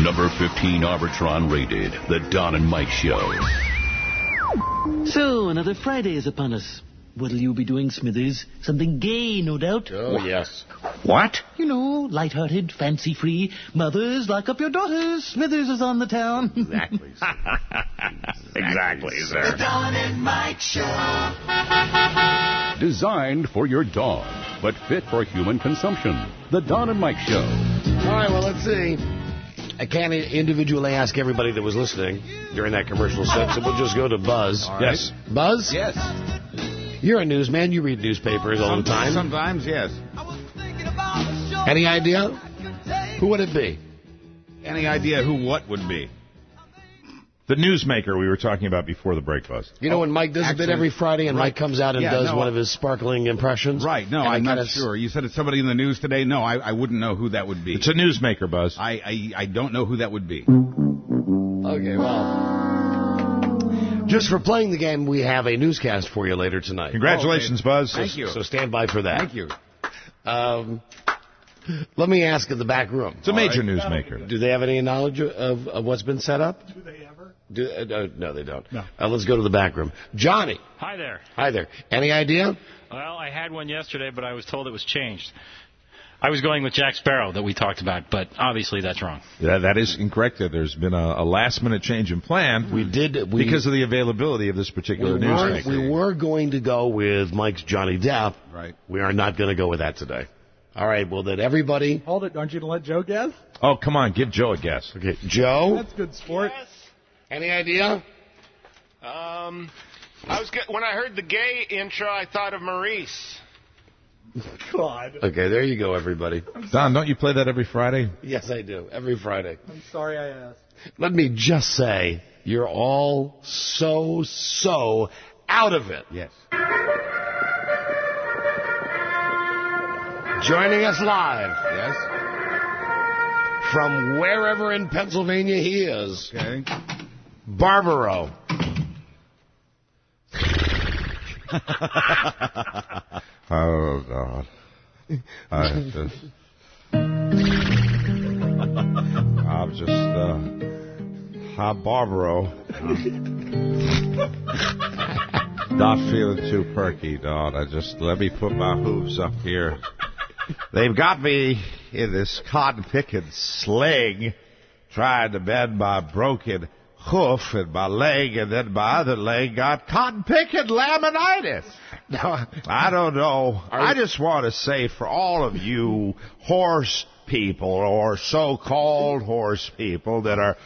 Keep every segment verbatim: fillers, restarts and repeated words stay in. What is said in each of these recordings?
Number fifteen Arbitron rated, The Don and Mike Show. So, another Friday is upon us. What'll you be doing, Smithers? Something gay, no doubt? Oh, yes. What? You know, light-hearted, fancy-free. Mothers, lock up your daughters. Smithers is on the town. Exactly, sir. exactly, exactly, sir. The Don and Mike Show. Designed for your dog, but fit for human consumption. The Don and Mike Show. All right, well, let's see. I can't individually ask everybody that was listening during that commercial set, so we'll just go to Buzz. Right. Yes. Buzz? Yes. You're a newsman. You read newspapers all the time. Sometimes, yes. Any idea? Who would it be? Any idea who what would be? The newsmaker we were talking about before the break, Buzz. You know when Mike does Actually, a bit every Friday and right. Mike comes out and Yeah, does no, one of his sparkling impressions? Right. No, And I'm I not kinda sure. You said it's somebody in the news today? No, I, I wouldn't know who that would be. It's a newsmaker, Buzz. I, I, I don't know who that would be. Okay, well... Just for playing the game, we have a newscast for you later tonight. Congratulations, Oh, okay. Buzz. Thank you. So stand by for that. Thank you. Um, let me ask in the back room. It's a major right. newsmaker. Do they have any knowledge of, of what's been set up? Do they ever? Do, uh, uh, no, they don't. No. Uh, let's go to the back room. Johnny. Hi there. Hi there. Any idea? Well, I had one yesterday, but I was told it was changed. I was going with Jack Sparrow that we talked about, but obviously that's wrong. Yeah, that is incorrect. There's been a, a last-minute change in plan. We did we, because of the availability of this particular we newsmaker. Were, we were going to go with Mike's Johnny Depp. Right. We are not going to go with that today. All right. Well, then everybody. Hold it. Aren't you going to let Joe guess? Oh, come on. Give Joe a guess. Okay, Joe. That's good sport. Yes. Any idea? Um, I was get, when I heard the gay intro, I thought of Maurice. God. Okay, there you go, everybody. Don, don't you play that every Friday? Yes, I do. Every Friday. I'm sorry I asked. Let me just say, you're all so, so out of it. Yes. Joining us live Yes. from wherever in Pennsylvania he is, Okay. Barbaro. Oh, God. I just... I'm just, uh... I'm Barbaro. Not feeling too perky, Don. I just... Let me put my hooves up here. They've got me in this cotton-picking sling, trying to bend my broken hoof in my leg, and then my other leg got cotton-picking laminitis. Now, I don't know. I just want to say for all of you horse people or so-called horse people that are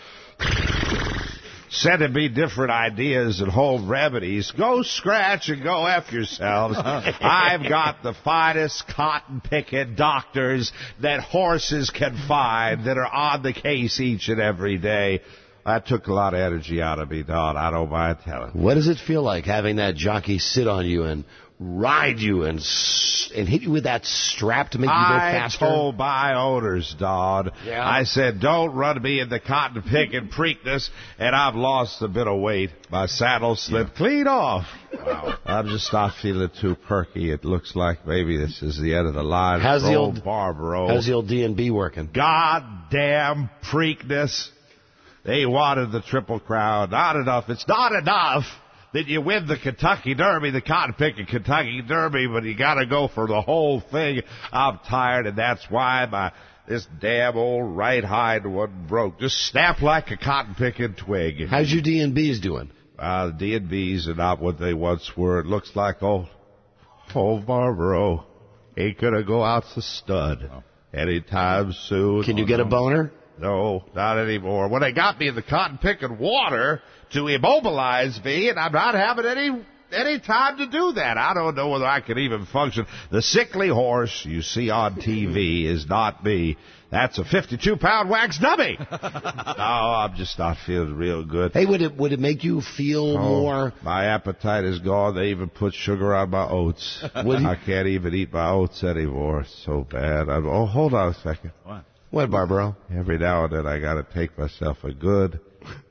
sending me different ideas and home remedies, go scratch and go F yourselves. I've got the finest cotton-picking doctors that horses can find that are on the case each and every day. That took a lot of energy out of me, Don. I don't mind telling. What does it feel like having that jockey sit on you and ride you and and hit you with that strap to make you go faster? I told my owners, Don. Yeah. I said, don't run me in the cotton picking Preakness, and I've lost a bit of weight. My saddle slipped yeah. clean off. Wow. I'm just not feeling too perky. It looks like maybe this is the end of the line. How's the old Barbaro? How's the old D and B working? Goddamn Preakness. They wanted the Triple Crown. Not enough. It's not enough that you win the Kentucky Derby, the cotton-picking Kentucky Derby, but you got to go for the whole thing. I'm tired, and that's why my this damn old right hind one broke. Just snapped like a cotton-picking twig. How's your D and B's doing? Uh, the D and B's are not what they once were. It looks like old, old Barbaro ain't going to go out to stud oh. anytime soon. Can you get a boner? No, not anymore. When they got me in the cotton-picking water to immobilize me, and I'm not having any any time to do that. I don't know whether I can even function. The sickly horse you see on T V is not me. That's a fifty-two pound wax dummy. No, I'm just not feeling real good. Hey, would it would it make you feel oh, more? My appetite is gone. They even put sugar on my oats. I can't even eat my oats anymore. It's so bad. I'm, oh, hold on a second. What? What, Barbaro? Every now and then I got to take myself a good,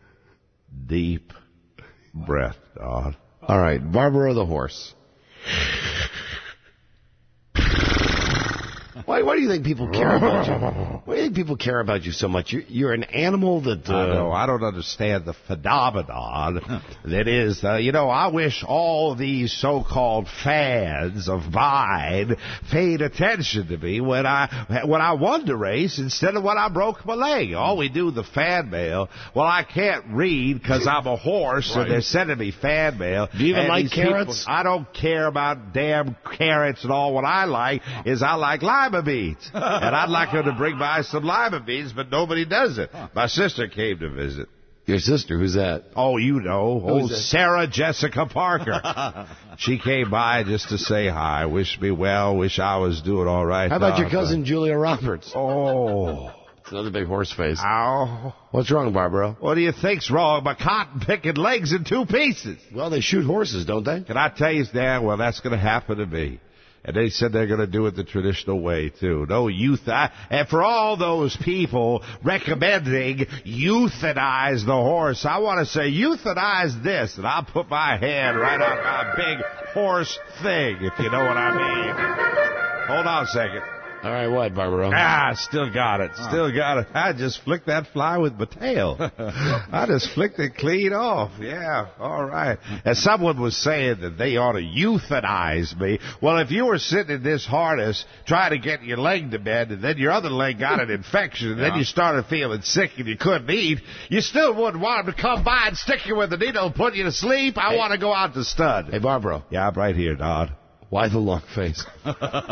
deep breath, Don. All right, Barbaro the horse. Why, why do you think people care about you? Why do you think people care about you so much? You're, you're an animal that... Uh, I know. I don't understand the phenomenon that is, uh, you know, I wish all these so-called fans of mine paid attention to me when I when I won the race instead of when I broke my leg. All we do, the fan mail. Well, I can't read because I'm a horse, right. And they're sending me fan mail. Do you even and like carrots? People, I don't care about damn carrots and all. What I like is I like lima beans. And I'd like her to bring by some lima beans, but nobody does it. My sister came to visit. Your sister? Who's that? Oh, you know. Who's oh, Sarah Jessica Parker. She came by just to say hi, wish me well, wish I was doing all right. How about no, your cousin Julia Roberts? Oh. It's another big horse face. Ow. What's wrong, Barbara? What do you think's wrong? My cotton-picking legs in two pieces. Well, they shoot horses, don't they? Can I tell you, Dan, well, that's going to happen to me. And they said they're going to do it the traditional way, too. No youth. And for all those people recommending euthanize the horse, I want to say euthanize this, and I'll put my hand right on my big horse thing, if you know what I mean. Hold on a second. All right, what, Barbaro? Ah, still got it. Still got it. I just flicked that fly with my tail. I just flicked it clean off. Yeah, all right. And someone was saying that they ought to euthanize me. Well, if you were sitting in this harness trying to get your leg to bed, and then your other leg got an infection, and yeah. then you started feeling sick and you couldn't eat, you still wouldn't want them to come by and stick you with a needle and put you to sleep. I hey. want to go out to stud. Hey, Barbaro. Yeah, I'm right here, Dodd. Why the long face? The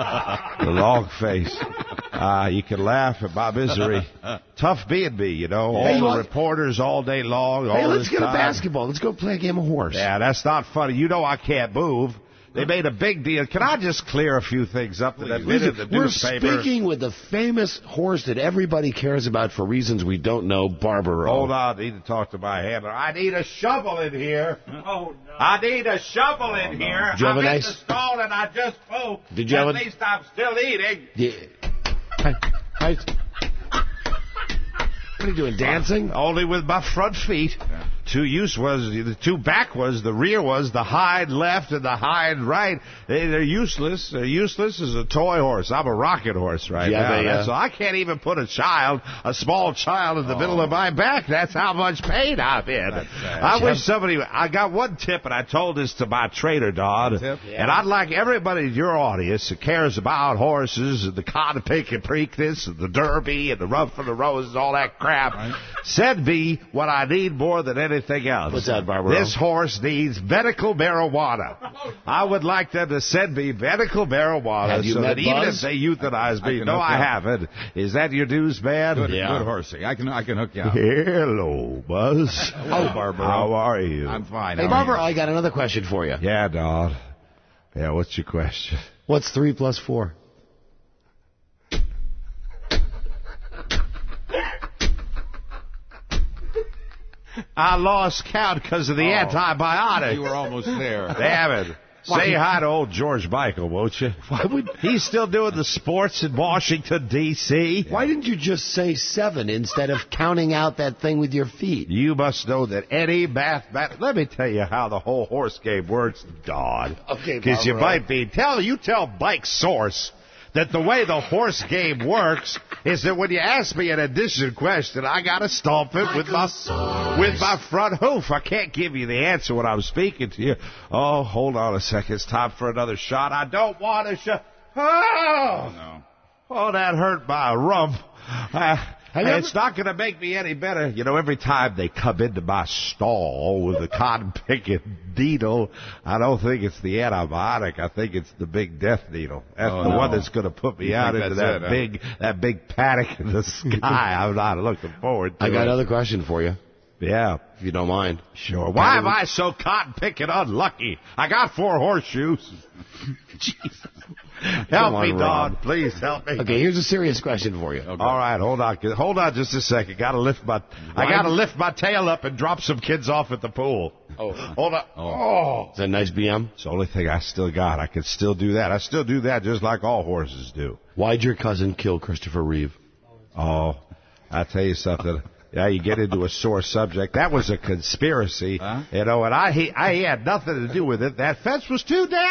long face. Uh, you can laugh at my misery. Tough being me, you know. All hey, the look. reporters all day long. Hey, all let's this get time. a basketball. Let's go play a game of horse. Yeah, that's not funny. You know I can't move. They made a big deal. Can I just clear a few things up that have been in the We're newspaper? We're speaking with the famous horse that everybody cares about for reasons we don't know, Barbaro. Hold on. I need to talk to my handler. I need a shovel in here. Oh, no. I need a shovel in oh, no. here. Did you have I'm a in nice... the stall and I just pooped. Did you At have a... least I'm still eating. Yeah. Hi. Hi. What are you doing, dancing? Only with my front feet. Yeah. Two use was, the two back was, the rear was, the hind left and the hind right. They, they're useless. They're useless as a toy horse. I'm a rocket horse right yeah, now. They, uh... So I can't even put a child, a small child, in the oh. middle of my back. That's how much pain I'm in. I wish somebody, I got one tip, and I told this to my trainer, Dodd. Yeah. And I'd like everybody in your audience that cares about horses and the cotton picking Preakness and the Derby and the Run for the Roses, all that crap, right. Send me what I need more than anything. Anything else. What's that, Barbara? This horse needs medical marijuana. I would like them to send me medical marijuana Have you so met that Buzz? even if they euthanize me, I no, I out. haven't. Is that your news, man? Good, yeah. good horsing. I can I can hook you out. Hello, Buzz. Hello, Barbara. How are you? I'm fine. Hey, Barbara, I got another question for you. Yeah, Dodd. Yeah, what's your question? What's three plus four? I lost count because of the oh, antibiotic. You were almost there. Damn it. Say hi to old George Michael, won't you? Why would He's still doing the sports in Washington, D C Why didn't you just say seven instead of counting out that thing with your feet? You must know that any math... math let me tell you how the whole horse game works, Dodd. Okay, Because you might be... Tell You tell Mike Source that the way the horse game works is that when you ask me an addition question, I got to stomp it with my with my front hoof. I can't give you the answer when I'm speaking to you. Oh, hold on a second. It's time for another shot. I don't want to shot. Oh, no. Oh, that hurt my rump. Uh, it's not going to make me any better. You know, every time they come into my stall with the cotton picking needle, I don't think it's the antibiotic. I think it's the big death needle. That's oh, the no. one that's going to put me you out into that it, big huh? that big paddock in the sky. I'm not looking forward to I got it. another question for you. Yeah. If you don't mind. Sure. Why am I so cotton picking unlucky? I got four horseshoes. Jesus. Help on, me, Ron. Don. Please help me. Okay, here's a serious question for you. Okay. All right, hold on. Hold on just a second. Got to lift my I got to lift my tail up and drop some kids off at the pool. Oh. Hold on. Oh. Is that a nice B M? It's the only thing I still got. I can still do that. I still do that just like all horses do. Why'd your cousin kill Christopher Reeve? Oh, I'll tell you something. Yeah, you get into a sore subject. That was a conspiracy, huh? You know, and I he, I he had nothing to do with it. That fence was too damn high.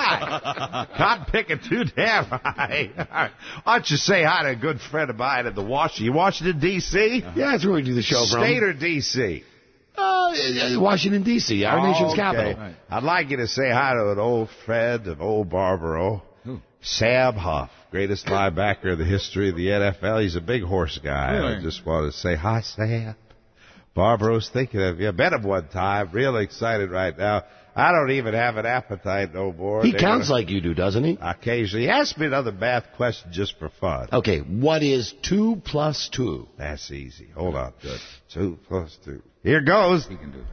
high. Cotton picking too damn high. Why don't you say hi to a good friend of mine in the Washington, you Washington, D C? Yeah, that's where we do the show from. State or D C? Uh, Washington, D C, our oh, nation's okay. capital. Right. I'd like you to say hi to an old friend, an old Barbaro, Sam Huff, greatest linebacker in the history of the N F L. He's a big horse guy. Really? I just want to say hi, Sam. Barbaro's thinking of you. I met him one time. Real excited right now. I don't even have an appetite no more. He They're counts gonna... like you do, doesn't he? Occasionally. He asks me another math question just for fun. Okay, what is two plus two? That's easy. Hold on. Good. Two plus two. Here goes. He can do that.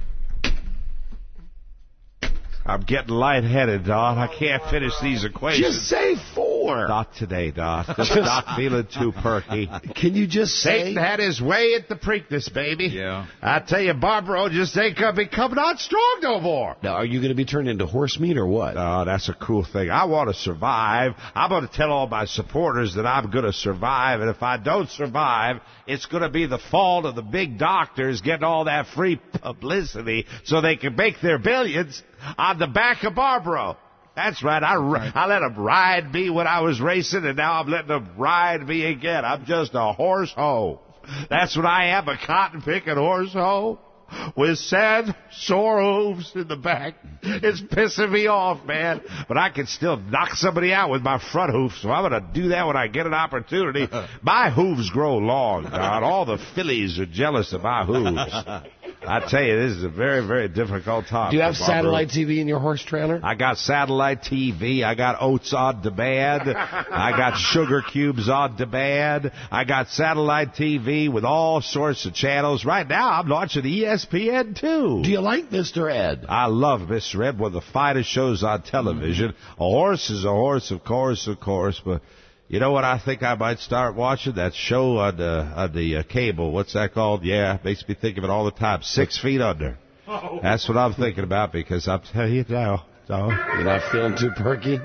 I'm getting lightheaded, Don. I can't finish these equations. Just say four. Not today, Don. Just not feeling too perky. Can you just say... Satan had his way at the Preakness, baby. Yeah. I tell you, Barbaro just ain't gonna be coming on strong no more. Now, are you going to be turned into horse meat or what? Oh, that's a cool thing. I want to survive. I'm going to tell all my supporters that I'm going to survive, and if I don't survive, it's going to be the fault of the big doctors getting all that free publicity so they can make their billions on the back of Barbaro. That's right. I, right. I let him ride me when I was racing, and now I'm letting him ride me again. I'm just a horse hoe. That's what I am, a cotton-picking horse hoe with sad, sore hooves in the back. It's pissing me off, man. But I can still knock somebody out with my front hoof, so I'm going to do that when I get an opportunity. My hooves grow long, God. All the fillies are jealous of my hooves. I tell you, this is a very, very difficult time. Do you have Barbaro. satellite T V in your horse trailer? I got satellite T V. I got oats on demand. I got sugar cubes on demand. I got satellite T V with all sorts of channels. Right now, I'm launching E S P N too. Do you like Mister Ed? I love Mister Ed, one of the finest shows on television. A horse is a horse, of course, of course, but... You know what I think I might start watching? That show on the, on the uh, cable. What's that called? Yeah, makes me think of it all the time. Six Feet Under. Oh. That's what I'm thinking about because I'm telling you now. So, you're not feeling too perky?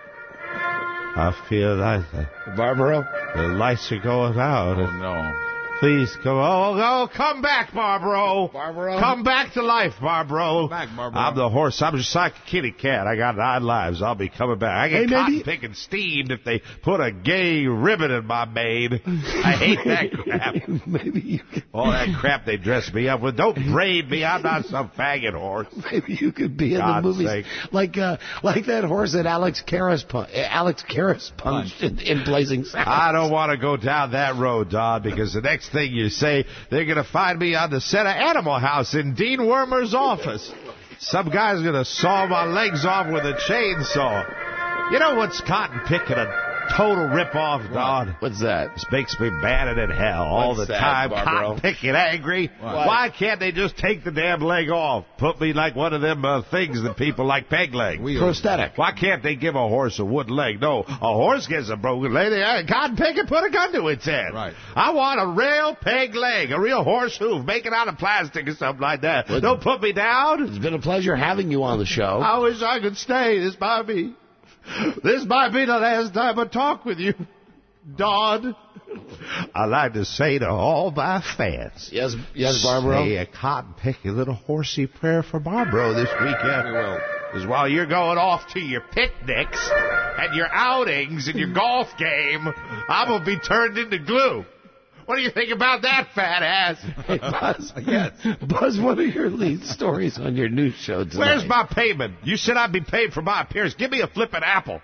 I feel like... Uh, Barbaro? The lights are going out. Oh, no. Please come. Oh, oh, come back, Barbaro. Barbaro? Come back to life, Barbaro. Come back, Barbaro. I'm the horse. I'm just like a kitty cat. I got nine lives. I'll be coming back. I get hey, cotton maybe... picking steamed if they put a gay ribbon in my mane. I hate that crap. Maybe you could... All that crap they dress me up with. Don't braid me. I'm not some faggot horse. Maybe you could be in God's the movies sake. like uh, like that horse that Alex Karras pu- Alex Karras punched in, in Blazing Saddles. I don't want to go down that road, Don, because the next thing you say, they're going to find me on the set of Animal House in Dean Wormer's office. Some guy's going to saw my legs off with a chainsaw. You know what's cotton picking a total rip-off, Don? What's that? This makes me madder than hell all What's the that, time. Barbaro? Cotton picking angry. What? Why can't they just take the damn leg off? Put me like one of them uh, things that people like peg leg. Prosthetic. Why can't they give a horse a wooden leg? No, a horse gets a broken leg. They, cotton picking, put a gun to its head. Right. I want a real peg leg, a real horse hoof. Make it out of plastic or something like that. Well, Don't put me down. It's been a pleasure having you on the show. I wish I could stay. This might be, this might be the last time I talk with you, Don. I like to say to all my fans. Yes, yes, Barbaro. Say a cotton picking little horsey prayer for Barbaro this weekend. We will. Because while you're going off to your picnics and your outings and your golf game, I'm going to be turned into glue. What do you think about that, fat ass? Hey, Buzz. Yes. Buzz, what are your lead stories on your news show tonight? Where's my payment? You said I'd be paid for my appearance. Give me a flippin' apple.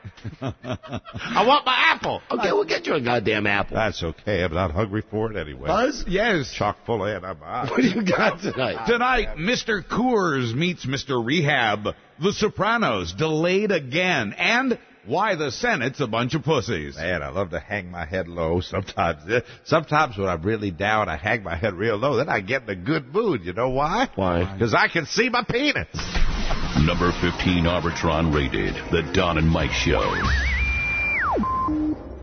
I want my apple. Okay, we'll get you a goddamn apple. That's okay. I'm not hungry for it anyway. Buzz? Yes. Chock full of antibiotics. What do you got tonight? Tonight, Mister Coors meets Mister Rehab. The Sopranos delayed again. And why the Senate's a bunch of pussies. Man, I love to hang my head low sometimes. Sometimes when I'm really down, I hang my head real low. Then I get in a good mood. You know why? Why? Because I can see my penis. Number fifteen Arbitron rated, The Don and Mike Show.